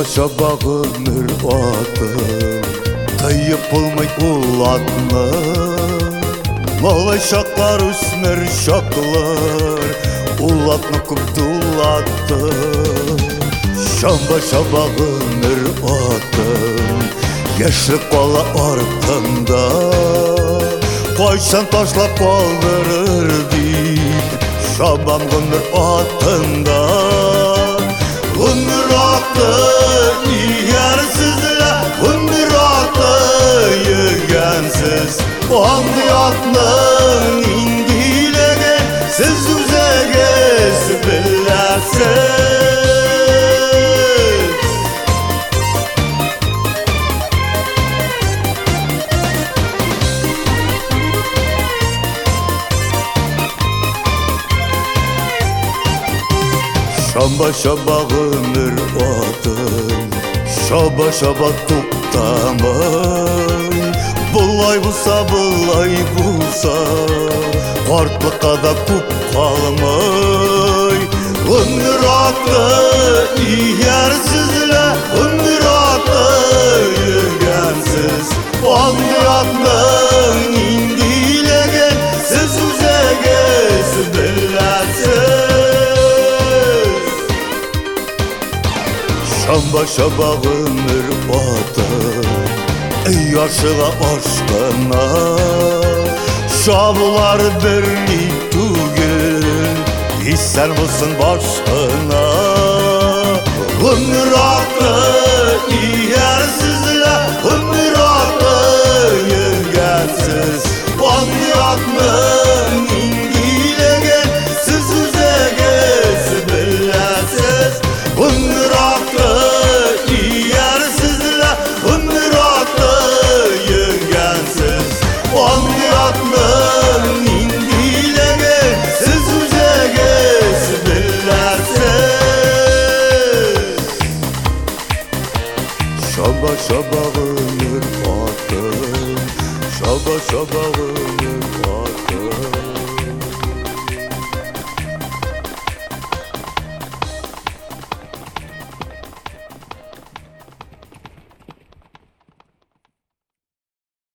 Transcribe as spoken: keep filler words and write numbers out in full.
Şaba ömür atım Kayıp olmay ulatma Malay şaklar üsmer şaklar Ulatma kuptu ulattı Şamba şaba ömür atım Yaşlık kola ortanda Koysan taşlap kaldırır deyip Şaban ömür atında Ömür atı yersizle Ömür atı yegensiz Andı atının indilege Siz üzegesi billersiz Şamba şaba ömür atım Şaba şaba tuktamay Bulay busa bulay busa Kartlıkta da kup kalmay Ömür atı yersizle Ömür atı yegensiz Andı atın indilege Siz üzegesi billersiz Şamba şaba ömür atım Ey yaşığa aşkına Şabular birlik tugil İster mısın başkına Ömür atı yersizle Ömür atı yegensiz Andı atının indilege Siz üzegesi billersiz Ömür atı yersizle Ömür atı yegensiz Andı atının indilege Siz üzegesi billersiz Şaba şaba ömür atım Şaba şaba ömür atım